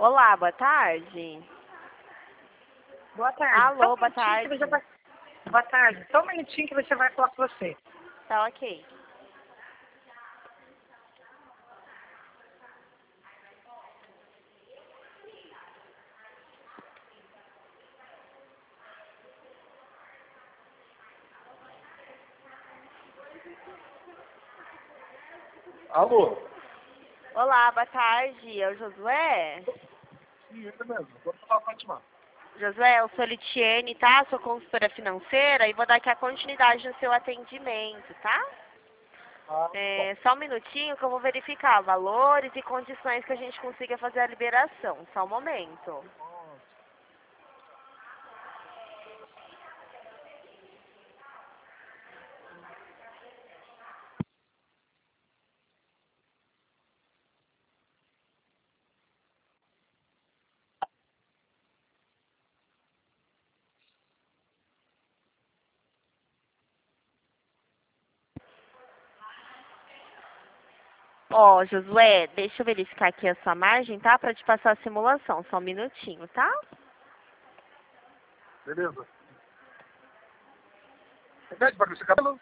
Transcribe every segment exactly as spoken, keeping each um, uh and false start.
Olá, boa tarde. Boa tarde. Alô, Só um boa minutinho tarde. que você vai... Boa tarde. Só um minutinho que você vai falar com você. Tá ok. Alô? Olá, boa tarde. É o Josué? Sim, ele mesmo. Vou falar, Fátima. Josué, eu sou Litiene, tá? Sou consultora financeira e vou dar aqui a continuidade no seu atendimento, tá? Ah, É, só um minutinho que eu vou verificar valores e condições que a gente consiga fazer a liberação. Só um momento. Ó, Josué, deixa eu verificar aqui a sua margem, tá? Pra te passar a simulação. Só um minutinho, tá? beleza. Você pede para esse cabelo?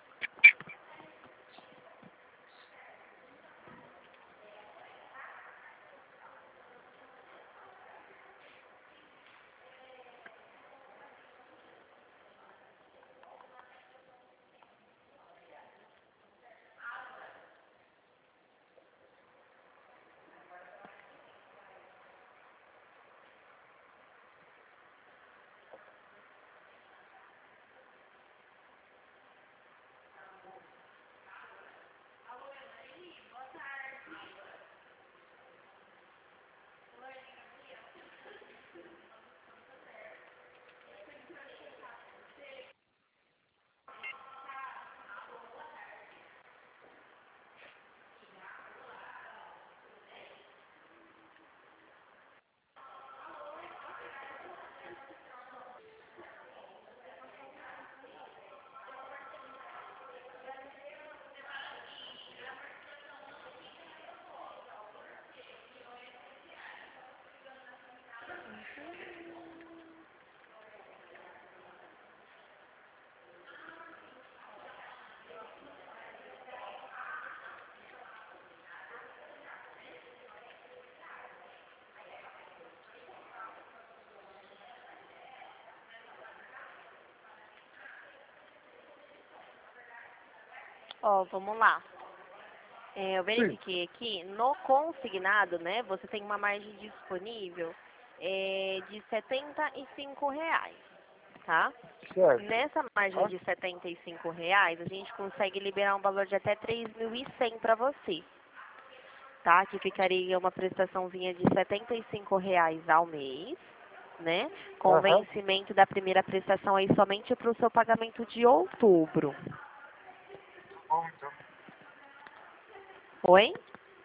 Ó, vamos lá. É, eu verifiquei aqui, no consignado, né, você tem uma margem disponível é, de setenta e cinco reais, tá? Certo. Nessa margem de setenta e cinco reais, a gente consegue liberar um valor de até três mil e cem para você, tá? Que ficaria uma prestaçãozinha de setenta e cinco reais ao mês, né? Com Aham. vencimento da primeira prestação aí somente para o seu pagamento de outubro. Bom, então. Oi?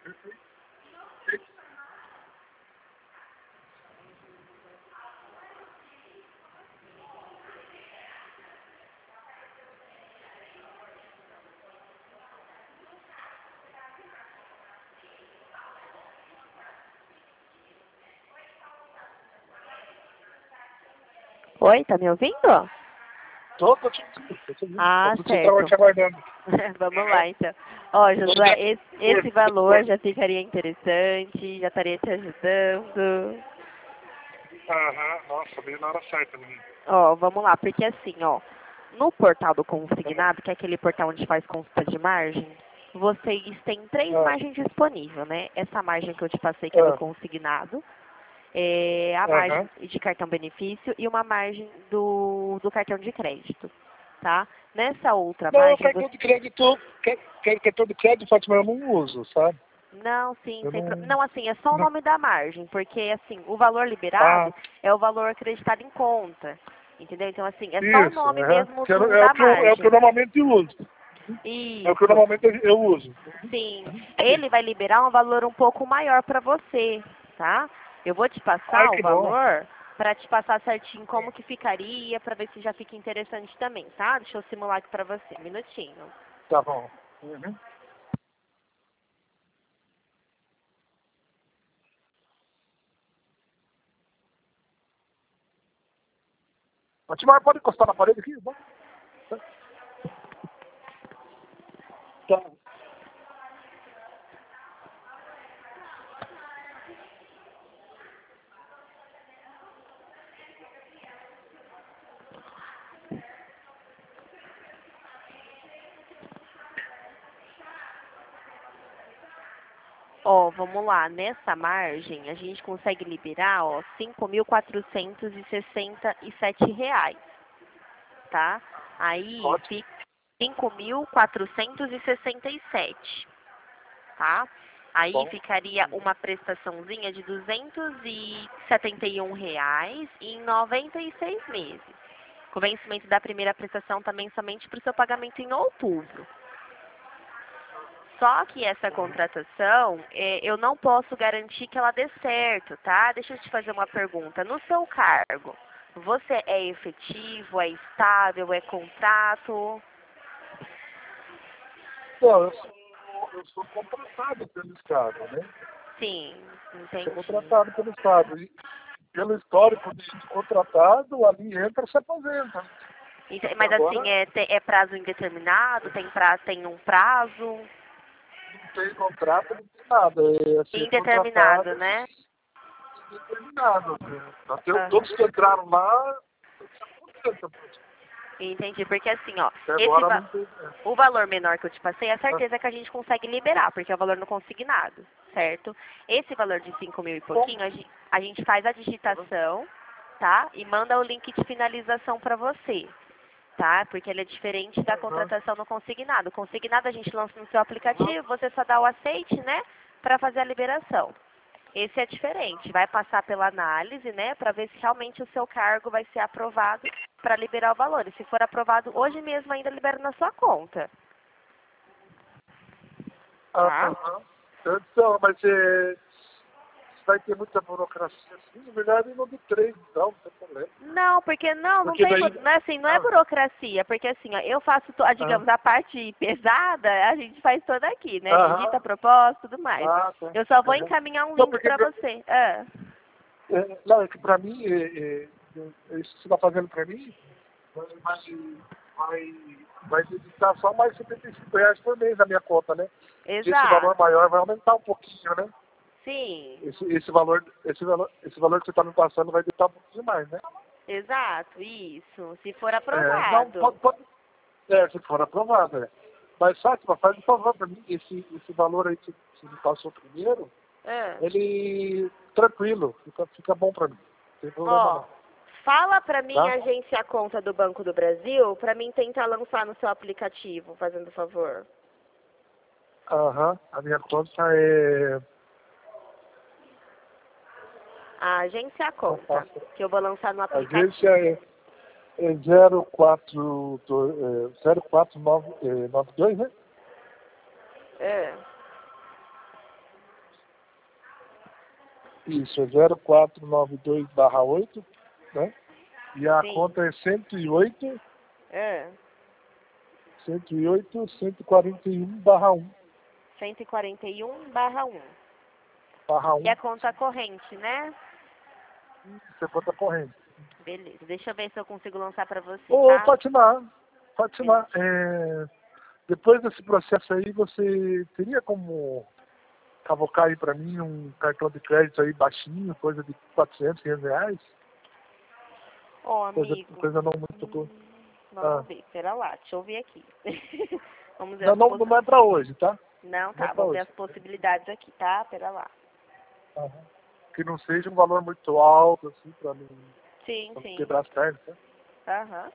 Oi, tá me ouvindo? Tô, tô te ouvindo, tô te ouvindo. Ah, É por isso que eu tava certo. te aguardando. Vamos lá, então. Ó, Josué, esse, esse valor já ficaria interessante, já estaria te ajudando. Aham, nossa, veio na hora certa, menino. Ó, vamos lá, porque assim, ó, no portal do consignado, que é aquele portal onde faz consulta de margem, vocês têm três Ah, margens disponíveis, né? Essa margem que eu te passei, que é do ah, consignado, é a margem aham. de cartão benefício e uma margem do, do cartão de crédito, tá? Nessa outra Não, margem, cartão você... de crédito, ca- ca- cartão de crédito, Fátima, eu não uso, sabe? Não, sim, Eu sem pro... não... Não, assim, é só o não nome da margem, porque, assim, o valor ah, liberado é o valor acreditado em conta, entendeu? Então, assim, é só o isso, nome aham. mesmo Que É, do, é o da que eu, é o que eu margem. normalmente uso. É o que eu Isso, normalmente eu uso. sim. Ele vai liberar um valor um pouco maior para você, tá? Eu vou te Ai, passar o que bom. valor para te passar certinho como que ficaria, para ver se já fica interessante também, tá? Deixa eu simular aqui para você, um minutinho. Tá bom. Uhum. Fatima, pode encostar na parede aqui? Tá. Ó, vamos lá, nessa margem a gente consegue liberar, ó, cinco mil quatrocentos e sessenta e sete reais, tá? Aí Ótimo. fica cinco mil quatrocentos e sessenta e sete, tá? Aí Bom. ficaria uma prestaçãozinha de duzentos e setenta e um reais em noventa e seis meses. Com o vencimento da primeira prestação também somente para o seu pagamento em outubro. Só que essa contratação, é, eu não posso garantir que ela dê certo, tá? Deixa eu te fazer uma pergunta. No seu cargo, você é efetivo, é estável, é contrato? Não, eu sou, eu sou contratado pelo Estado, né? Sim, entendi. Sou contratado pelo Estado. E pelo histórico de, de contratado, ali entra e se aposenta. Ente- Mas Agora, assim, é, te- é prazo indeterminado? Tem, pra, tem um prazo? não tem contrato, não tem nada. É ser Indeterminado, contratado né? e determinado. Né? Até Aham. todos que entraram lá se aposentam. Entendi, porque assim, ó, Até esse agora va- não tem. É. o valor menor que eu te passei, é certeza que a gente consegue liberar, porque é o valor no consignado, certo? Esse valor de cinco mil e pouquinho, a gen- a gente faz a digitação, tá? E manda o link de finalização para você, tá? Porque ele é diferente da Uhum. contratação no consignado. O consignado a gente lança no seu aplicativo, você só dá o aceite, né, para fazer a liberação. Esse é diferente, vai passar pela análise, né, para ver se realmente o seu cargo vai ser aprovado para liberar o valor. E se for aprovado hoje mesmo, ainda libera na sua conta. Tá? Aham. Então, mas é, vai ter muita burocracia assim, na verdade no do três, então, não tem problema. Não, porque não, não Porque tem, daí. bu- não é assim, não é Ah, burocracia, porque assim, ó, eu faço, to- a, ah, digamos, a parte pesada, a gente faz toda aqui, né? Digita a aham. proposta e tudo mais. Ah, tá. Eu só vou Aham. encaminhar um Não, link porque para pra- você. Ah, é, não, é que pra mim, é, é, é, isso que você está fazendo pra mim, vai, vai, vai debitar só mais setenta e cinco reais por mês na minha conta, né? Porque esse valor exato. maior vai aumentar um pouquinho, né? Sim, Esse, esse, valor, esse, valor, esse valor que você está me passando vai debitar um pouquinho mais, né? exato, isso. Se for É, não, aprovado. pode, pode, é, se for aprovado, é. Mas, Fátima, faz um favor para mim, esse, esse valor aí que você me passou primeiro, Ah. ele, tranquilo, fica, fica bom para mim, não tem problema Ó, não, fala pra mim tá? a agência conta do Banco do Brasil pra mim tentar lançar no seu aplicativo, fazendo favor. Aham, a minha conta é, A agência conta, que eu vou lançar no a aplicativo. agência é, é zero quatro nove dois, né? É, Isso, é zero quatro nove dois barra oito, né? E a sim. conta é cento e oito, É, cento e oito, cento e quarenta e um barra um, cento e quarenta e um barra um. barra E um, a conta corrente, né? isso é conta corrente. Beleza, deixa eu ver se eu consigo lançar pra você, Ô, tá? Fátima, Fátima, é, depois desse processo aí, você teria como cavocar aí pra mim um cartão de crédito aí baixinho, coisa de quatrocentos, quinhentos reais? Ô, Coisa, amigo, coisa não muito... co- vamos Ah. ver, pera lá, deixa eu ver aqui. Vamos ver Não, as não, poss... não é pra hoje, tá? Não, Não é tá, pra vamos ver hoje. as possibilidades aqui, tá? Pera lá. Aham. Que não seja um valor muito alto, assim, pra não, Sim, pra não sim. quebrar as pernas, tá? Aham.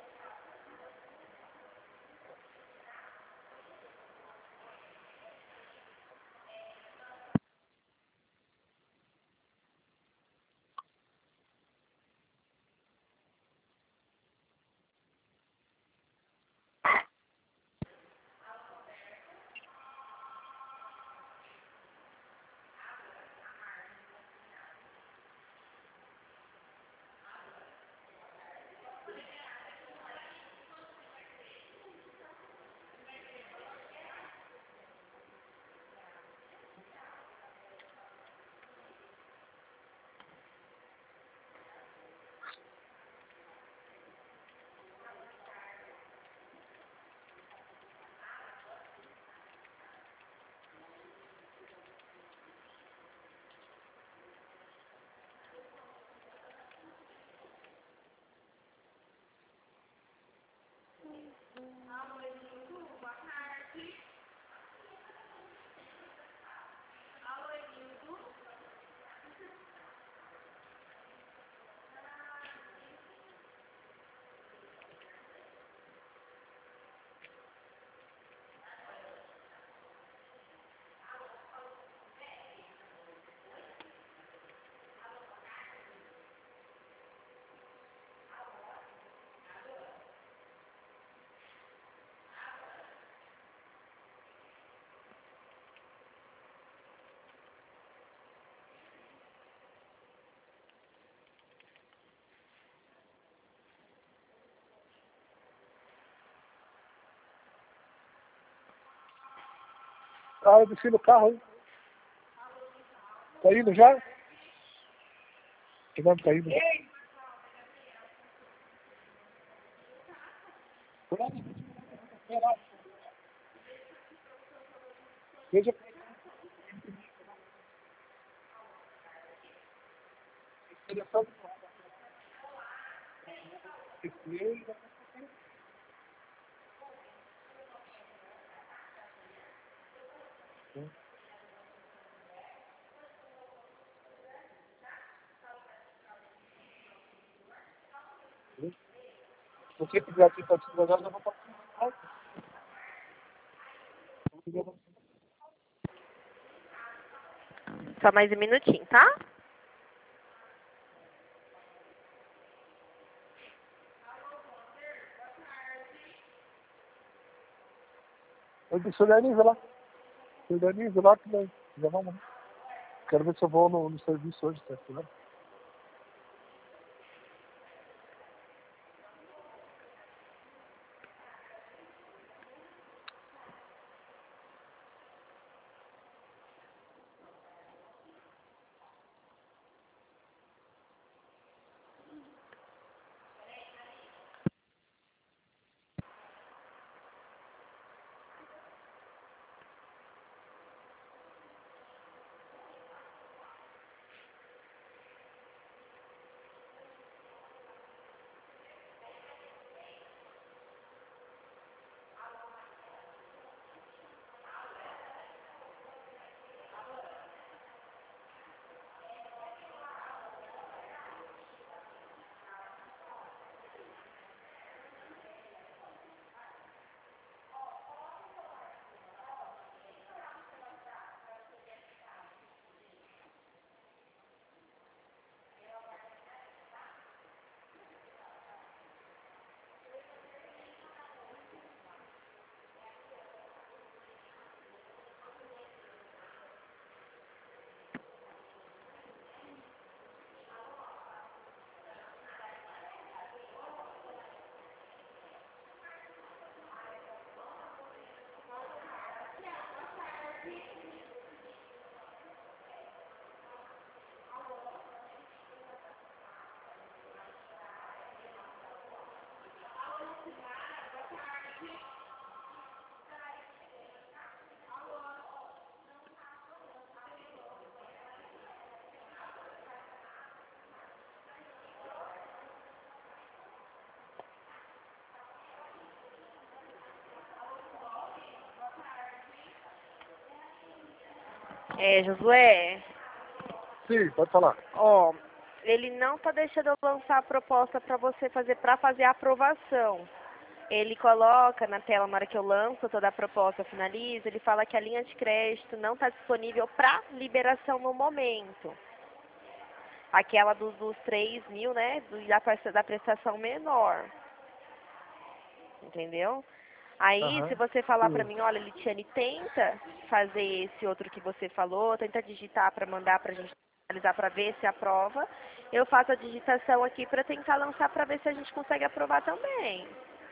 Ah, eu desci no carro, hein? Tá indo já? Não, tá indo. Veja. Se você quiser aqui para te trabalhar, eu vou passar. Só mais um minutinho, tá? Eu disse, organiza lá. Organiza lá que nós já vamos. Quero ver se eu vou no, no serviço hoje, tá? Né? É, Josué. Sim, pode falar. Ó, ele não tá deixando eu lançar a proposta para você fazer, para fazer a aprovação. Ele coloca na tela, na hora que eu lanço toda a proposta, finaliza, ele fala que a linha de crédito não está disponível para liberação no momento. Aquela dos, dos três mil, né, do, da, da prestação menor. Entendeu? Aí, Aham. se você falar pra Sim. mim, olha, Litiane, tenta fazer esse outro que você falou, tenta digitar pra mandar pra gente analisar pra ver se aprova, eu faço a digitação aqui pra tentar lançar pra ver se a gente consegue aprovar também.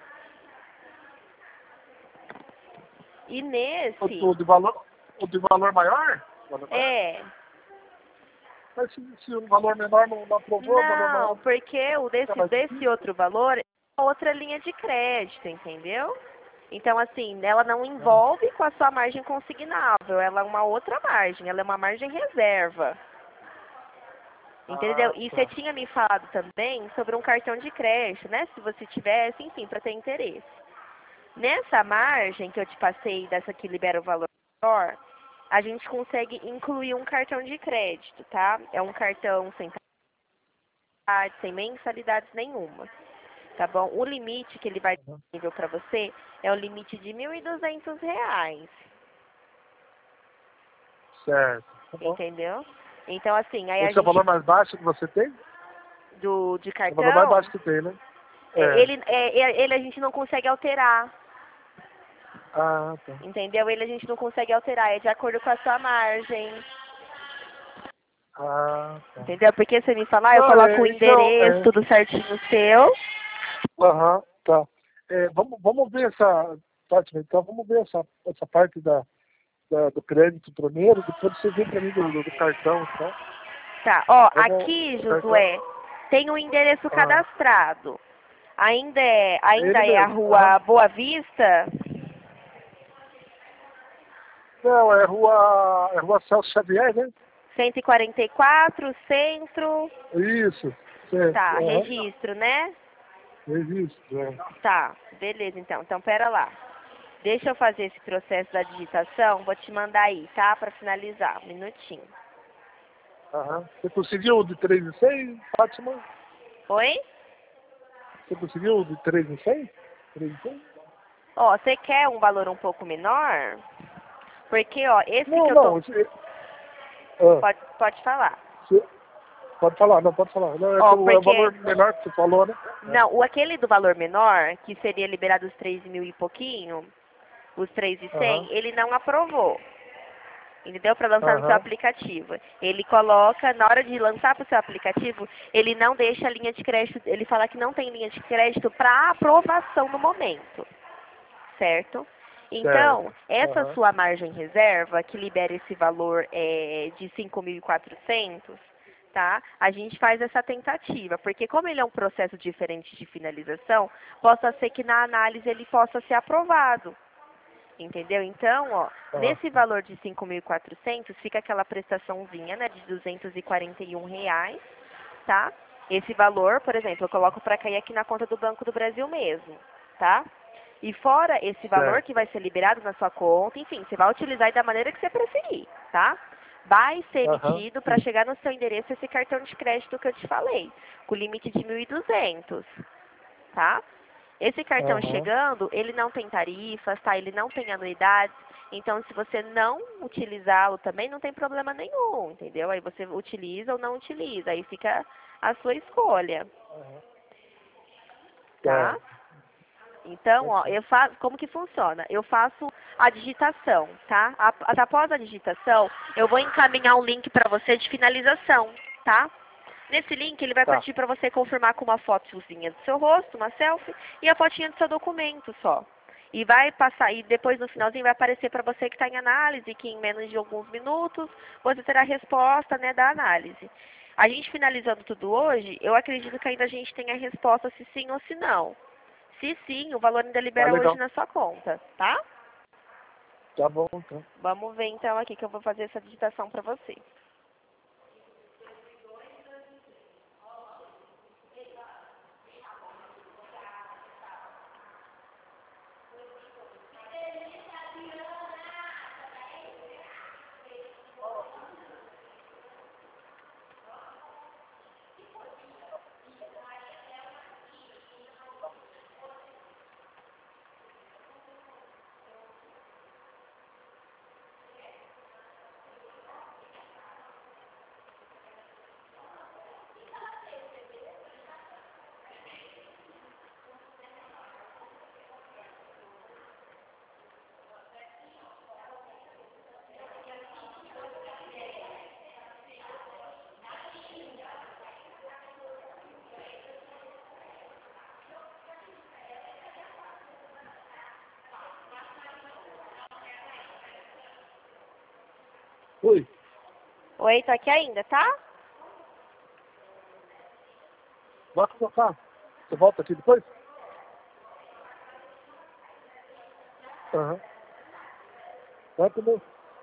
E O, nesse, o de valor, o de valor maior? Valor maior? é, Mas se, se o valor menor não, não aprovou, o valor não, maior porque o fica desse, mais desse difícil? outro valor é outra linha de crédito, entendeu? Então, assim, ela não Ah, envolve com a sua margem consignável, ela é uma outra margem, ela é uma margem reserva. Entendeu? ah, E você tá. tinha me falado também sobre um cartão de crédito, né? Se você tivesse, enfim, para ter interesse. Nessa margem que eu te passei, dessa que libera o valor maior, a gente consegue incluir um cartão de crédito, tá? É um cartão sem taxa, sem mensalidades nenhuma, tá bom? O limite que ele vai Aham. disponível para você é o limite de mil e duzentos reais, Certo. Tá bom. entendeu? Então, assim, aí a Esse é o valor gente, mais baixo que você tem? do, de É o valor mais cartão, baixo que tem, né? é, É. ele, é, ele a gente não consegue alterar. Ah, tá. Entendeu? Ele a gente não consegue alterar, é de acordo com a sua margem. Ah, tá. Entendeu? Porque você me falar, eu Não, coloco o é, então, endereço, é. tudo certinho seu. Aham, tá. É, vamos, vamos ver essa. Fátima, então vamos ver essa, essa parte da, da, do crédito primeiro, depois você vem para mim do, do, do cartão, tá? Tá, ó, Vamos, aqui, Josué, tem um endereço ah. cadastrado. Ainda é, ainda Ele é a mesmo, rua ah. Boa Vista? Não, é rua, é rua Celso Xavier, né? cento e quarenta e quatro, centro. Isso. Certo. Tá, Uhum. registro, né? Registro, é. Tá, beleza então. Então, pera lá. Deixa eu fazer esse processo da digitação, vou te mandar aí, tá? Pra finalizar, um minutinho. Aham. Você conseguiu o de três em seis, Fátima? Oi? Você conseguiu o de três em seis? três em seis? Ó, você quer um valor um pouco menor? Porque, ó, esse Não, que eu não. tô... Esse... Ah, Pode, pode falar. você... Pode falar, não, pode falar. Não, é, Ó, o, é o porque... valor menor que você falou, né? Não, o aquele do valor menor, que seria liberado os três mil e pouquinho, os três e cem, Aham. ele não aprovou. Entendeu? Para lançar no seu Aham. aplicativo. Ele coloca, na hora de lançar para o seu aplicativo, ele não deixa a linha de crédito, ele fala que não tem linha de crédito para aprovação no momento. Certo? Então, Certo. essa Aham. sua margem reserva, que libera esse valor é, de cinco mil e quatrocentos, tá? A gente faz essa tentativa, porque como ele é um processo diferente de finalização, possa ser que na análise ele possa ser aprovado. Entendeu? Então, ó, Aham. nesse valor de cinco mil e quatrocentos fica aquela prestaçãozinha, né, de duzentos e quarenta e um reais, tá? Esse valor, por exemplo, eu coloco para cair aqui na conta do Banco do Brasil mesmo, tá? E fora esse valor Certo. que vai ser liberado na sua conta, enfim, você vai utilizar da maneira que você preferir, tá? Vai ser Aham. emitido para chegar no seu endereço esse cartão de crédito que eu te falei, com limite de mil e duzentos, tá? Esse cartão Aham. chegando, ele não tem tarifas, tá? Ele não tem anuidades. Então, se você não utilizá-lo também, não tem problema nenhum, entendeu? Aí você utiliza ou não utiliza, aí fica a sua escolha, tá? Certo. Então, ó, eu faço, como que funciona? Eu faço a digitação, tá? A- Após a digitação, eu vou encaminhar um link para você de finalização, tá? Nesse link, ele vai Tá. pedir para você confirmar com uma fotozinha do seu rosto, uma selfie, e a fotinha do seu documento só. E vai passar, e depois no finalzinho vai aparecer para você que está em análise, que em menos de alguns minutos você terá a resposta, né, da análise. A gente finalizando tudo hoje, eu acredito que ainda a gente tem a resposta se sim ou se não. Se sim, o valor ainda Tá libera hoje legal. na sua conta, tá? Tá bom, então. Vamos ver então aqui que eu vou fazer essa digitação para você. Oi. Oi, tô aqui ainda, tá? Vai colocar. Você volta aqui depois? Aham. Vai comer.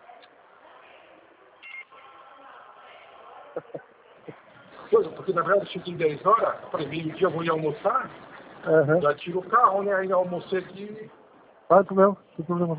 Coisa, porque na verdade eu cheguei em dez horas, falei, meio-dia eu vou ir almoçar, uhum. Já tiro o carro, né? Aí almocei aqui. Vai comer, não tem problema.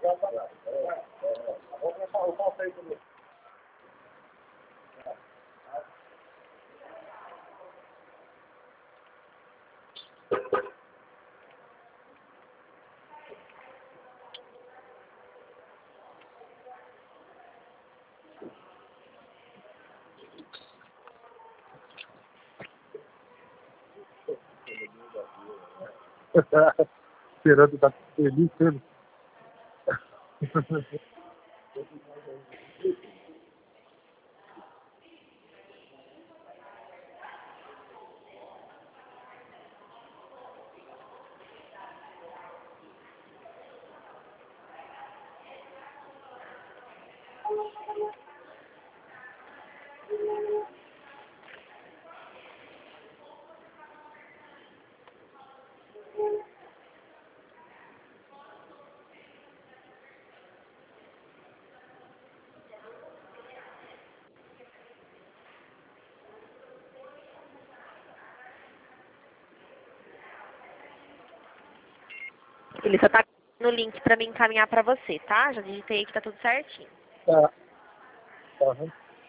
Esperando estar feliz, né? Ele só tá no link pra me encaminhar pra você, tá? Já digitei aí que tá tudo certinho. Tá. Uhum.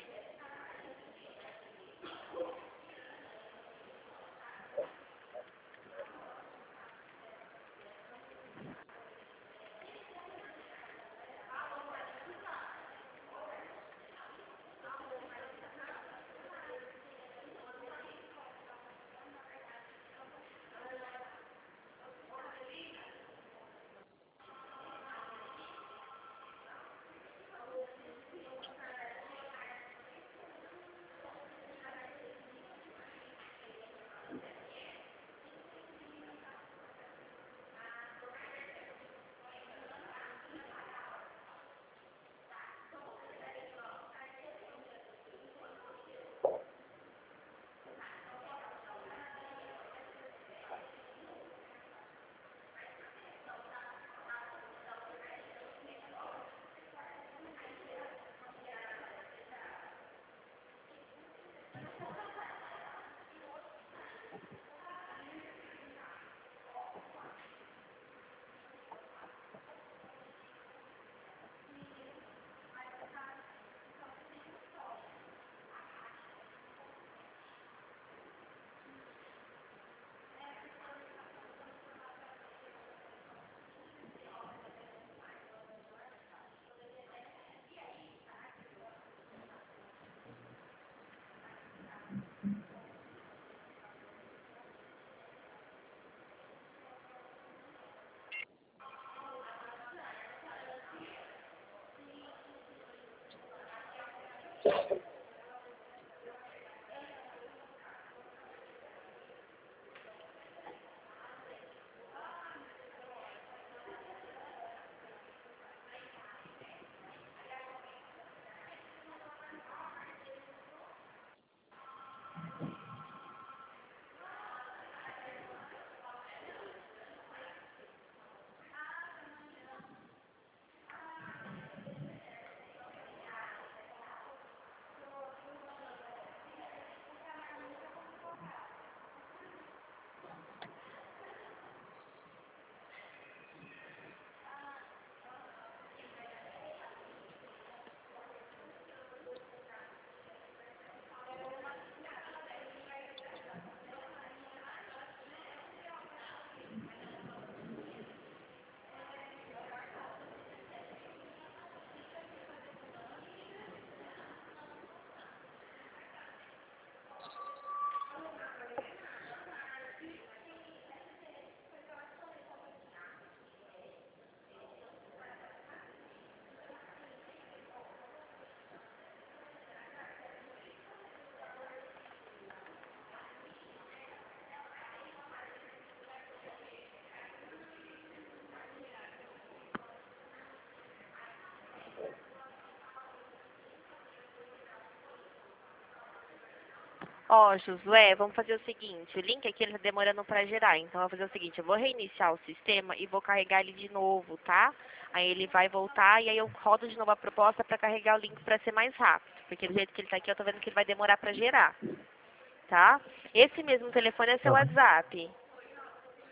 Ó, Josué, vamos fazer o seguinte, o link aqui ele tá demorando para gerar, então eu vou fazer o seguinte, eu vou reiniciar o sistema e vou carregar ele de novo, tá? Aí ele vai voltar e aí eu rodo de novo a proposta para carregar o link para ser mais rápido, porque do jeito que ele tá aqui eu tô vendo que ele vai demorar para gerar, tá? Esse mesmo telefone é seu Uhum. WhatsApp.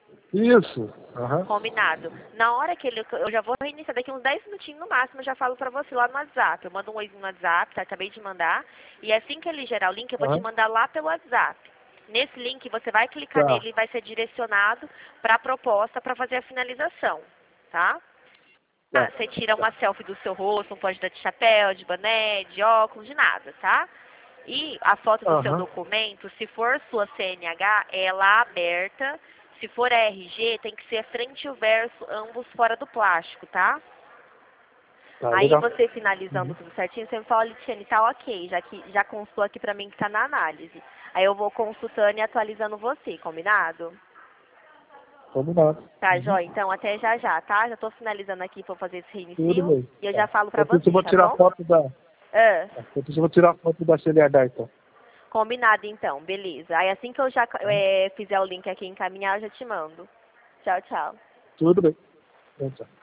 Isso. Uhum. Combinado. Na hora que ele... Eu já vou reiniciar daqui uns dez minutinhos no máximo, eu já falo pra você lá no WhatsApp. Eu mando um oizinho no WhatsApp, tá? Acabei de mandar. E assim que ele gerar o link, eu vou Uhum. te mandar lá pelo WhatsApp. Nesse link, você vai clicar Tá. nele e vai ser direcionado para a proposta para fazer a finalização, tá? Tá. Ah, você tira uma selfie do seu rosto, não pode dar de chapéu, de boné, de óculos, de nada, tá? E a foto do seu Uhum. documento, se for sua C N H, é lá aberta. Se for R G, tem que ser frente e o verso, ambos fora do plástico, tá? Tá, Aí legal. você finalizando Uhum. tudo certinho, você me fala, Litiane, tá ok, já que já constou aqui pra mim que tá na análise. Aí eu vou consultando e atualizando você, combinado? Combinado. Tá, Uhum. Jó, então até já já, tá? Já tô finalizando aqui pra fazer esse Tudo reinicio bem. e eu Tá. já falo pra Enquanto isso, eu você, vou tá tirar bom? foto da... Ah, Enquanto isso, eu vou tirar foto da C N H, então. combinado então, beleza. Aí assim que eu já é, fizer o link aqui e encaminhar, eu já te mando. Tchau, tchau. Tudo bem. Então, tchau.